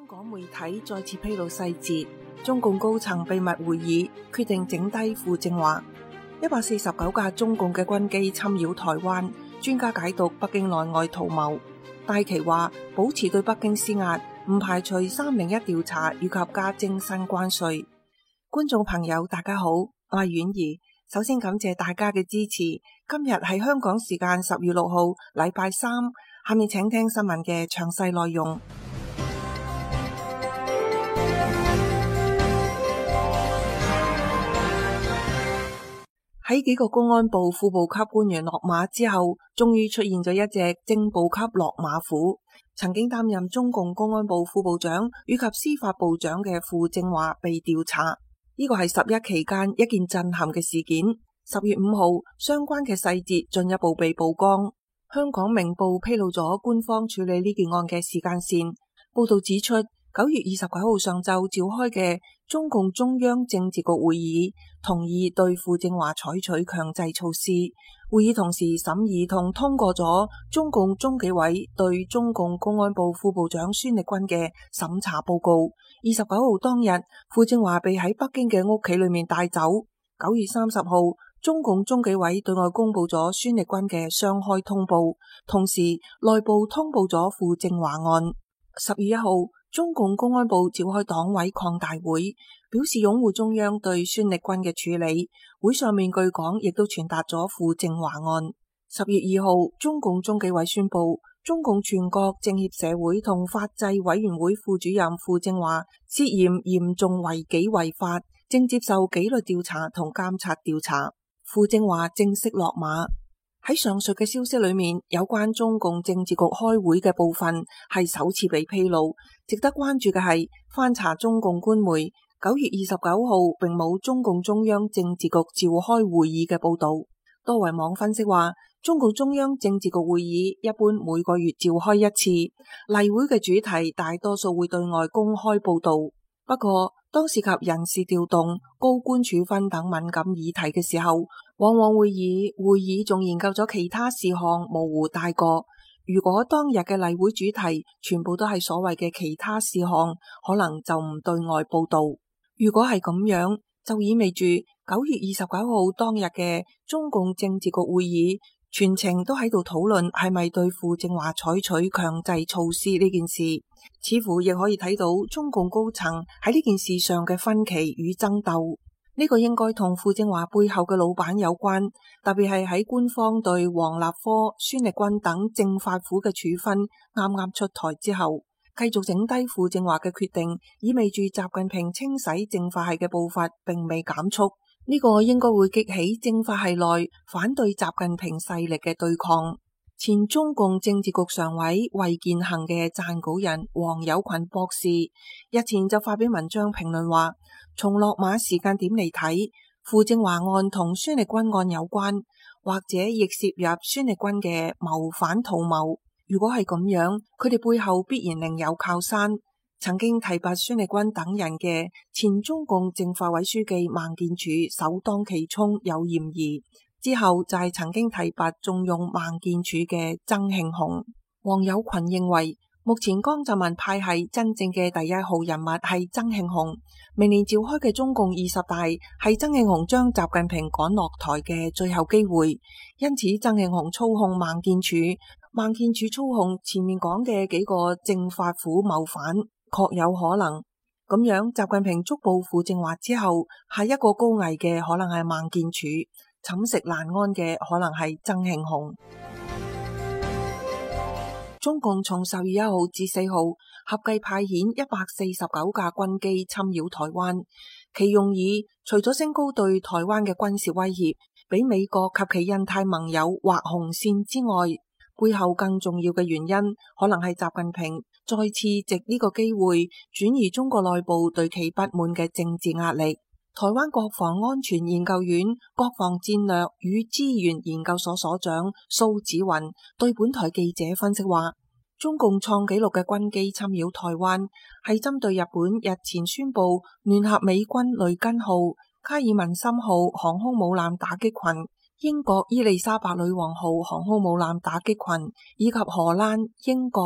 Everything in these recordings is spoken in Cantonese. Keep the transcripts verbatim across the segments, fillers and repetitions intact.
香港媒體再次披露細節，中共高層秘密會議決定整低傅政華。一百四十九架中共嘅軍機侵擾台灣，專家解讀北京內外圖謀。戴琪話保持對北京施壓，唔排除三零一調查以及加徵新關稅。觀眾朋友大家好，我係婉兒，首先感謝大家嘅支持。今日係香港時間十月六號禮拜三，下面請聽新聞嘅詳細內容。喺幾個公安部副部級官員落馬之後，終於出現咗一隻正部級落馬虎。曾經擔任中共公安部副部長以及司法部長嘅傅政華被調查，呢個係十一期間一件震撼嘅事件。十月五號，相關嘅細節進一步被曝光。香港明報披露咗官方處理呢件案嘅時間線，報道指出，九月二十九號上晝召開嘅中共中央政治局會議同意對傅政華採取強制措施。會議同時審議同通過咗中共中紀委對中共公安部副部長孫力軍嘅審查報告。二十九號當日，傅政華被喺北京嘅屋企裏面帶走。九月三十號，中共中紀委對外公布咗孫力軍嘅雙開通報，同時內部通報咗傅政華案。十月一號，中共公安部召開黨委擴大會，表示擁護中央對孫力軍嘅處理。會上面據講亦都傳達咗傅政華案。十月二號，中共中紀委宣布，中共全國政協社會同法制委員會副主任傅政華涉嫌嚴重違紀違法，正接受紀律調查同監察調查。傅政華正式落馬。喺上述嘅消息裏面，有關中共政治局開會嘅部分係首次被披露。值得關注嘅係，翻查中共官媒九月二十九號並冇中共中央政治局召開會議嘅報道。多維網分析話，中共中央政治局會議一般每個月召開一次，例會嘅主題大多數會對外公開報道。不過，當涉及人事調動、高官處分等敏感議題嘅時候，往往會以會議仲研究咗其他事項模糊帶過。如果當日嘅例會主題全部都係所謂嘅其他事項，可能就唔對外報道。如果係咁樣，就意味住九月二十九號當日嘅中共政治局會議全程都喺度討論係咪對傅政華採取強制措施呢件事，似乎亦可以睇到中共高層喺呢件事上嘅分歧與爭鬥。呢個應該同傅政華背後嘅老闆有關，特別係喺官方對王立科、孫力軍等政法府嘅處分啱啱出台之後，繼續整低傅政華嘅決定，意味住習近平清洗政法系嘅步伐並未減速。呢個應該會激起政法系內反對習近平勢力嘅對抗。前中共政治局常委衛健行嘅撰稿人黃有群博士日前就發表文章評論話，從落馬時間點嚟睇，傅政華案同孫力軍案有關，或者亦涉入孫力軍嘅謀反圖謀。如果係咁樣，佢哋背後必然另有靠山。曾經提拔孫力軍等人嘅前中共政法委書記孟建柱首當其衝有嫌疑，之後就係曾經提拔重用孟建柱嘅曾慶紅。黃有群認為，目前江澤民派系真正嘅第一號人物係曾慶紅，明年召開嘅中共二十大係曾慶紅將習近平趕落台嘅最後機會，因此曾慶紅操控孟建柱，孟建柱操控前面講嘅幾個政法府謀反，確有可能。咁樣，習近平捉捕傅政華之後，下一個高危嘅可能係孟建柱，寢食難安嘅可能係曾慶紅。中共從十月一號至四號合計派遣一百四十九架軍機侵擾台灣，其用意除咗升高對台灣嘅軍事威脅，俾美國及其印太盟友劃紅線之外，背後更重要嘅原因，可能係習近平再次藉呢個機會轉移中國內部對其不滿嘅政治壓力。台灣國防安全研究院國防戰略與資源研究所所長蘇紫雲對本台記者分析話，中共創紀錄嘅軍機侵擾台灣係針對日本日前宣布聯合美軍雷根號、卡爾文森號航空母艦打擊群、英國伊麗莎白女王號航空母艦打擊群以及荷蘭、英國、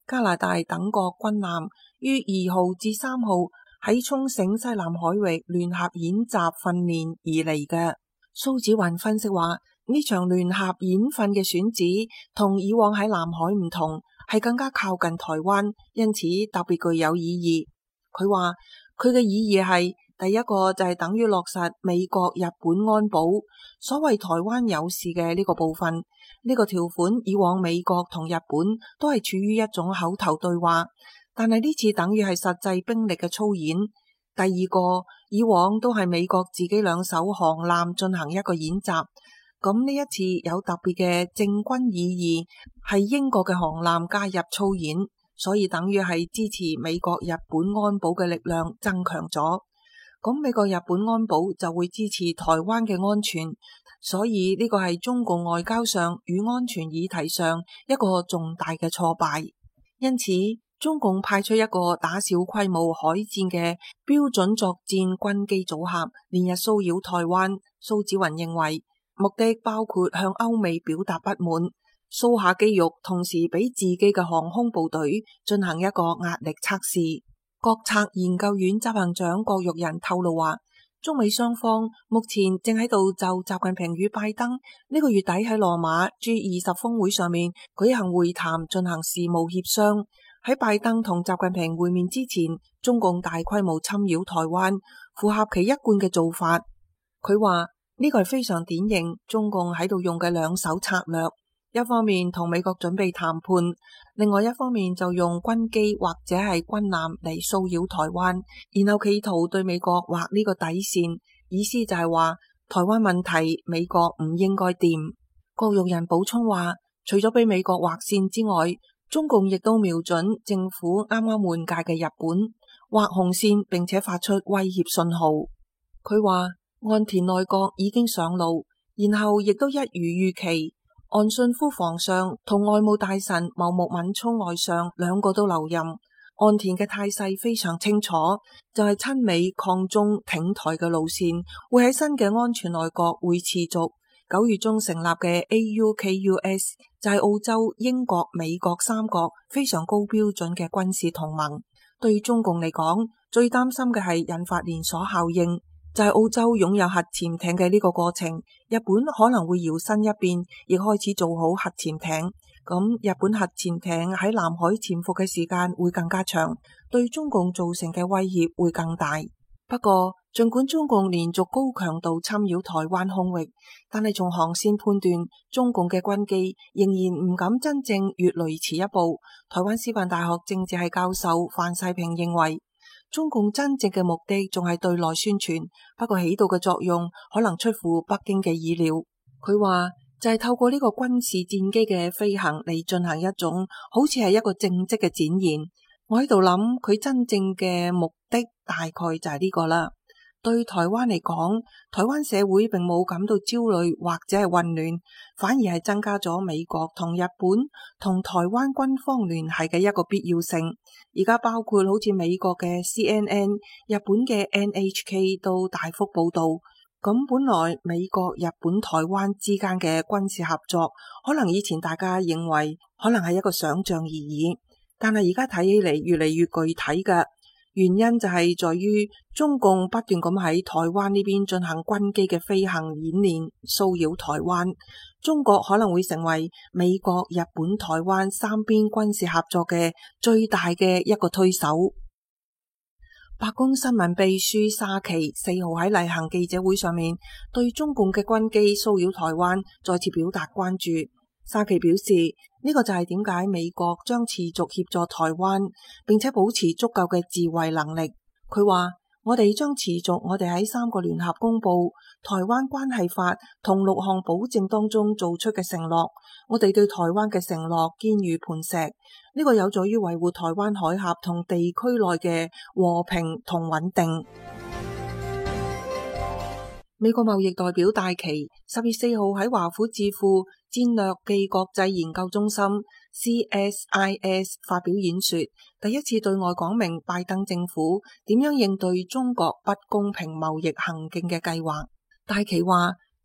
加拿大等國軍艦於二號至三號喺沖繩西南海域聯合演習訓練而嚟嘅。蘇紫雲分析話，呢場聯合演訓嘅選址同以往喺南海唔同，係更加靠近台灣，因此特別具有意義。佢話佢嘅意義係第一個就係等於落實美國日本安保，所謂台灣有事嘅呢個部分，呢、這個條款以往美國同日本都係處於一種口頭對話，但係呢次等於係實際兵力嘅操演。第二個，以往都係美國自己兩艘航艦進行一個演習，咁呢一次有特別嘅政軍意義，係英國嘅航艦加入操演，所以等於係支持美國日本安保嘅力量增強咗。咁美國日本安保就會支持台灣嘅安全，所以呢個係中共外交上與安全議題上一個重大嘅挫敗。因此，中共派出一個打小規模海戰嘅標準作戰軍機組合，連日騷擾台灣。蘇紫雲認為，目的包括向歐美表達不滿，掃下肌肉，同時俾自己嘅航空部隊進行一個壓力測試。國策研究院執行長郭玉仁透露話，中美雙方目前正喺度就習近平與拜登呢個月底喺羅馬 G 二十峰會上面舉行會談進行事務協商。喺拜登同習近平會面之前，中共大規模侵擾台灣，符合其一貫嘅做法。佢話呢個係非常典型中共喺度用嘅兩手策略。一方面同美國準備談判，另外一方面就用軍機或者係軍艦嚟騷擾台灣，然後企圖對美國劃呢個底線，意思就係話台灣問題美國唔應該掂。郭玉仁補充話，除咗俾美國劃線之外，中共亦都瞄準政府啱啱換屆嘅日本劃紅線，並且發出威脅信號。佢話岸田內閣已經上路，然後亦都一如預期。岸信夫防相同外務大臣茂木敏充外相兩個都留任，岸田嘅態勢非常清楚，就係親美抗中挺台嘅路線會喺新嘅安全內閣會持續。九月中成立嘅 A U K U S 就係澳洲、英國、美國三國非常高標準嘅軍事同盟。對中共嚟講，最擔心嘅係引發連鎖效應。就係澳洲擁有核潛艇嘅呢個過程，日本可能會搖身一變，亦開始做好核潛艇。咁日本核潛艇喺南海潛伏嘅時間會更加長，對中共造成嘅威脅會更大。不過，儘管中共連續高強度侵擾台灣空域，但係從航線判斷，中共嘅軍機仍然唔敢真正越雷池一步。台灣師範大學政治系教授范世平認為，中共真正嘅目的仲係對內宣傳，不過起到嘅作用可能出乎北京嘅意料。佢話就係透過呢個軍事戰機嘅飛行嚟進行一種好似係一個政績嘅展現。我喺度諗，佢真正嘅目的大概就係呢個啦。對台灣嚟講，台灣社會並冇感到焦慮或者係混亂，反而係增加咗美國同日本同台灣軍方聯繫嘅一個必要性。而家包括好似美國嘅 C N N、日本嘅 N H K 都大幅報道。咁本來美國、日本、台灣之間嘅軍事合作，可能以前大家認為可能係一個想象而已，但係而家睇起嚟越嚟越具體嘅。原因就係在於中共不斷咁喺台灣呢邊進行軍機嘅飛行演練，騷擾台灣。中國可能會成為美國、日本、台灣三邊軍事合作嘅最大嘅一個推手。白宮新聞秘書沙奇四號喺例行記者會上面對中共嘅軍機騷擾台灣再次表達關注。沙奇表示，呢個就係點解美國將持續協助台灣，並且保持足夠嘅自衛能力。佢話：我哋將持續我哋喺三個聯合公佈、台灣關係法同六項保證當中做出嘅承諾。我哋對台灣嘅承諾堅如磐石，呢個有助於維護台灣海峽同地區內嘅和平同穩定。美國貿易代表戴琪十月四號喺華府智庫戰略暨國際研究中心 C S I S 發表演說，第一次對外講明拜登政府點樣應對中國不公平貿易行徑嘅計劃。戴琪話：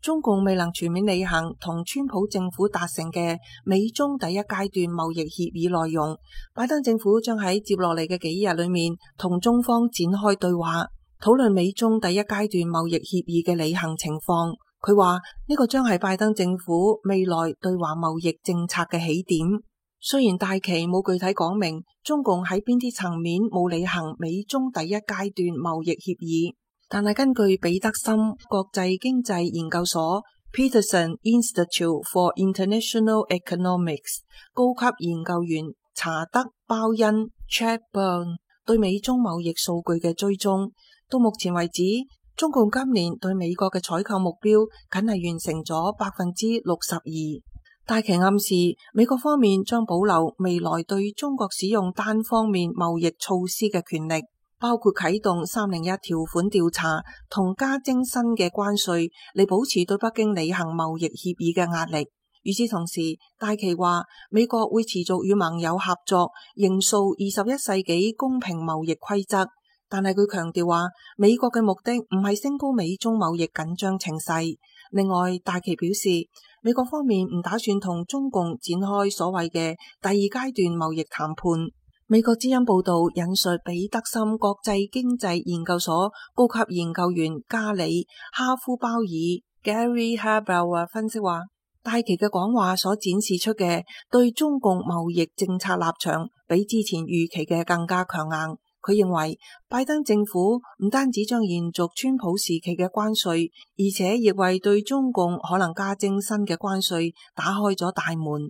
中共未能全面履行同川普政府達成嘅美中第一階段貿易協議內容，拜登政府將喺接落嚟嘅幾日裏面同中方展開對話，討論美中第一階段貿易協議嘅履行情況。佢話呢個將係拜登政府未來對華貿易政策嘅起點。雖然戴琪冇具體講明中共喺邊啲層面冇履行美中第一階段貿易協議，但係根據彼得森國際經濟研究所 Peterson Institute for International Economics 高級研究員查德鮑恩 Chad Bourne 對美中貿易數據嘅追蹤，到目前為止，中共今年對美國嘅採購目標僅係完成咗百分之六十二。戴琪暗示美國方面將保留未來對中國使用單方面貿易措施嘅權力，包括啟動三零一條款調查同加徵新嘅關稅，嚟保持對北京履行貿易協議嘅壓力。與此同時，戴琪話美國會持續與盟友合作，營塑二十一世紀公平貿易規則。但係佢強調話，美國嘅目的唔係升高美中貿易緊張情勢。另外，戴琪表示，美國方面唔打算同中共展開所謂嘅第二階段貿易談判。美國之音報道引述彼得森國際經濟研究所高級研究員加里哈夫鮑爾 Gary Habauer 分析話，戴琪嘅講話所展示出嘅對中共貿易政策立場比之前預期嘅更加強硬。佢認為拜登政府唔單止將延續川普時期嘅關稅，而且亦為對中共可能加徵新嘅關稅打開咗大門。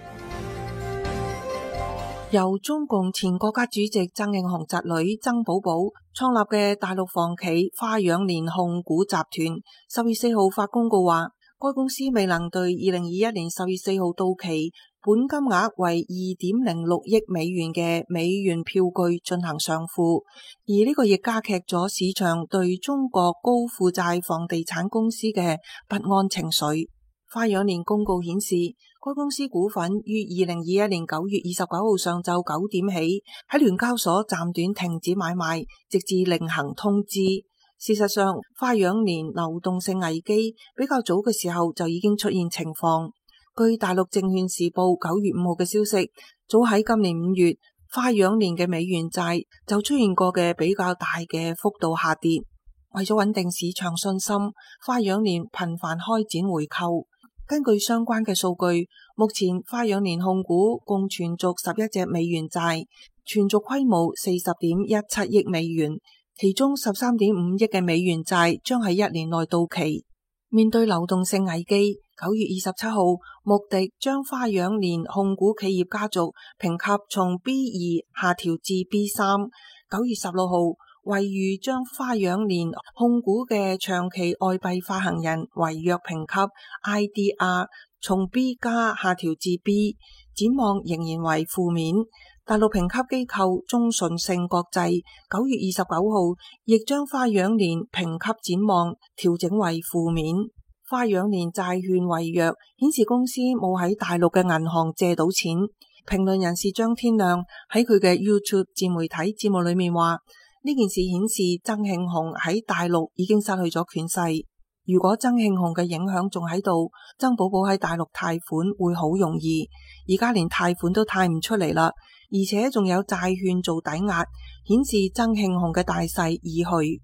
由中共前國家主席曾慶紅侄女曾寶寶創立嘅大陸房企花樣年控股集團十月四號發公告話，該公司未能對二零二一年十月四號到期本金額為二點零六億美元嘅美元票據進行償付，而呢個亦加劇咗市場對中國高負債房地產公司嘅不安情緒。花樣年公告顯示，該公司股份於二零二一年九月二十九號上晝九點起喺聯交所暫短停止買賣，直至另行通知。事實上，花樣年流動性危機比較早嘅時候就已經出現情況。據大陸證券時報九月五號嘅消息，早喺今年五月，花樣年嘅美元債就出現過嘅比較大嘅幅度下跌。為咗穩定市場信心，花樣年頻繁開展回購。根據相關嘅數據，目前花樣年控股共存續十一隻美元債，存續規模四十點一七億美元，其中十三點五億嘅美元債將喺一年內到期。面對流動性危機，九月二十七號，穆迪將花樣年控股企業家族評級從 B 二下調至 B 三。九月十六號，惠譽將花樣年控股嘅長期外幣發行人違約評級 I D R 從 B 加下調至 B， 展望仍然為負面。大陸評級機構中信信國際九月二十九號亦將花樣年評級展望調整為負面。花樣年債券違約顯示公司冇喺大陸嘅銀行借到錢。評論人士張天亮喺佢嘅 YouTube 自媒體節目裏面話，呢件事顯示曾慶紅喺大陸已經失去咗權勢。如果曾慶紅嘅影響仲喺度，曾寶寶喺大陸貸款會好容易。而家連貸款都貸唔出嚟啦，而且仲有債券做抵押，顯示曾慶紅嘅大勢已去。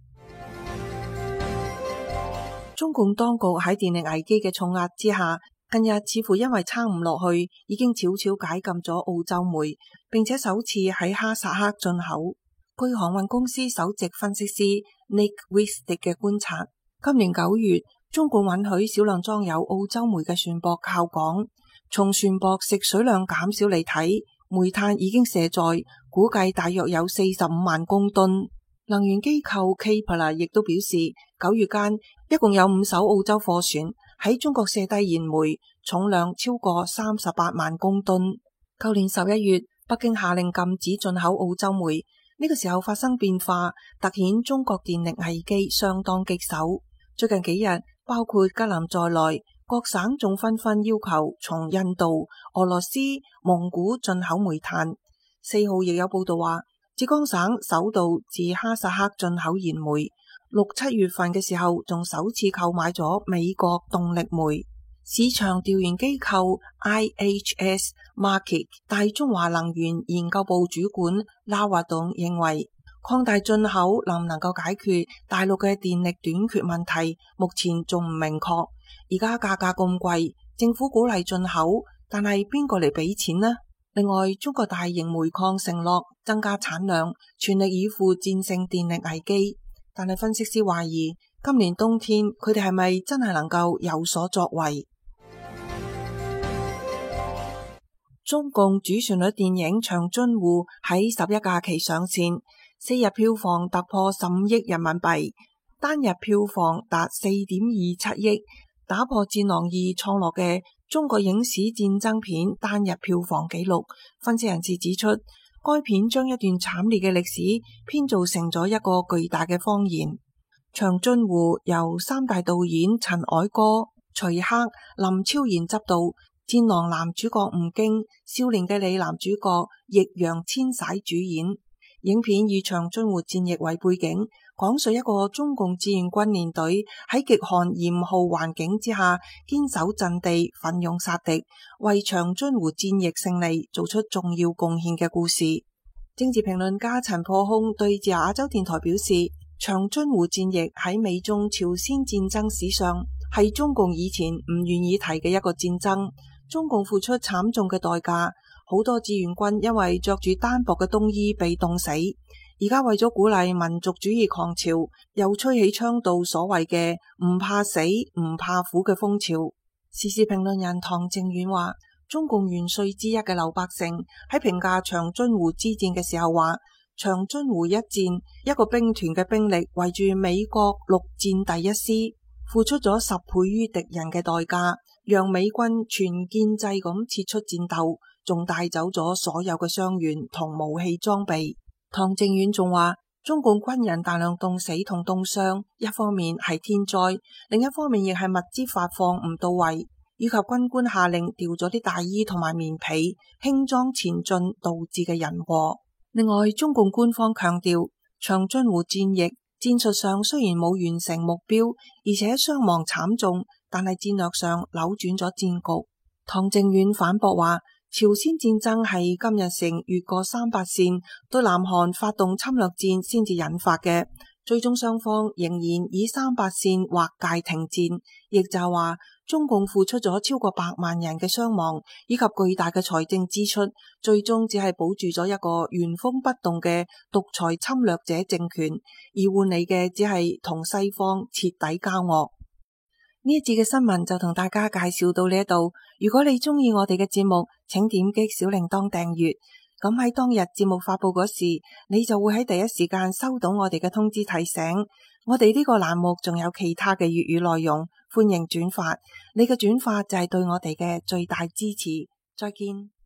中共當局喺電力危機嘅重壓之下，近日似乎因為撐唔落去，已經悄悄解禁咗澳洲煤，並且首次喺哈薩克進口。據航運公司首席分析師 Nick Wistick 嘅觀察，今年九月，中共允許少量裝有澳洲煤嘅船舶靠港。從船舶食水量減少嚟睇，煤炭已經卸載，估計大約有四十五萬公噸。能源機構 Kpler 亦都表示，九月間一共有五艘澳洲貨船喺中國卸低燃煤，重量超過三十八萬公噸。舊年十一月，北京下令禁止進口澳洲煤，呢、這個時候發生變化，凸顯中國電力危機相當棘手。最近幾日，包括吉林在內，各省仲紛紛要求從印度、俄羅斯、蒙古進口煤炭。四號亦有報道話，浙江省首度自哈薩克進口燃煤。 六七月份嘅時候仲首次購買咗美國動力煤。市場調研機構 I H S Markit 大中華能源研究部主管拉華頓認為，擴大進口能唔能夠解決大陸嘅電力短缺問題，目前仲唔明確。而家價格咁貴，政府鼓勵進口，但係邊個嚟俾錢呢？另外，中國大型煤礦承諾增加產量，全力以赴戰勝電力危機。但係分析師懷疑，今年冬天佢哋係咪真係能夠有所作為？中共主旋律電影《長津湖》喺十一假期上線，四日票房突破十五億人民幣，單日票房達四點二七億，打破《戰狼二》創落嘅中國影史戰爭片單日票房紀錄。分析人士指出，該片將一段慘烈嘅歷史編造成咗一個巨大嘅謊言。《長津湖》由三大導演陳凱歌、徐克、林超賢執導，戰狼男主角吳京、少年嘅你男主角易烊千璽主演。影片以長津湖戰役為背景，講述一個中共志願軍連隊喺極寒嚴酷環境之下堅守陣地、奮勇殺敵，為長津湖戰役勝利做出重要貢獻嘅故事。政治評論家陳破空對自由亞洲電台表示，長津湖戰役喺美中朝鮮戰爭史上係中共以前唔願意提嘅一個戰爭。中共付出慘重嘅代價，好多志願軍因為着住單薄嘅冬衣被凍死。而家為咗鼓勵民族主義狂潮，又吹起倡導所謂嘅唔怕死唔怕苦嘅風潮。時事評論人唐正遠話，中共元帥之一嘅劉伯承喺評價長津湖之戰嘅時候話，長津湖一戰，一個兵團嘅兵力圍住美國陸戰第一師，付出咗十倍於敵人嘅代價，讓美軍全建制咁撤出戰鬥，仲帶走咗所有嘅傷員同武器裝備。唐正遠仲話，中共軍人大量凍死同凍傷，一方面係天災，另一方面亦係物資發放唔到位，以及軍官下令掉咗啲大衣同埋棉被，輕裝前進導致嘅人禍。另外，中共官方強調，長津湖戰役戰術上雖然冇完成目標，而且傷亡慘重，但係戰略上扭轉咗戰局。唐正遠反駁話，朝鮮戰爭係金日成越過三八線對南韓發動侵略戰先至引發嘅，最終雙方仍然以三八線劃界停戰，亦就係話中共付出咗超過百萬人嘅傷亡以及巨大嘅財政支出，最終只係保住咗一個原封不動嘅獨裁侵略者政權，而換嚟嘅只係同西方徹底交惡。呢一節嘅新聞就同大家介紹到呢一度。如果你中意我哋嘅節目，請點擊小鈴鐺訂閱。咁喺當日節目發布嗰時，你就會喺第一時間收到我哋嘅通知提醒。我哋呢個欄目仲有其他嘅粵語內容，歡迎轉發。你嘅轉發就係對我哋嘅最大支持。再見。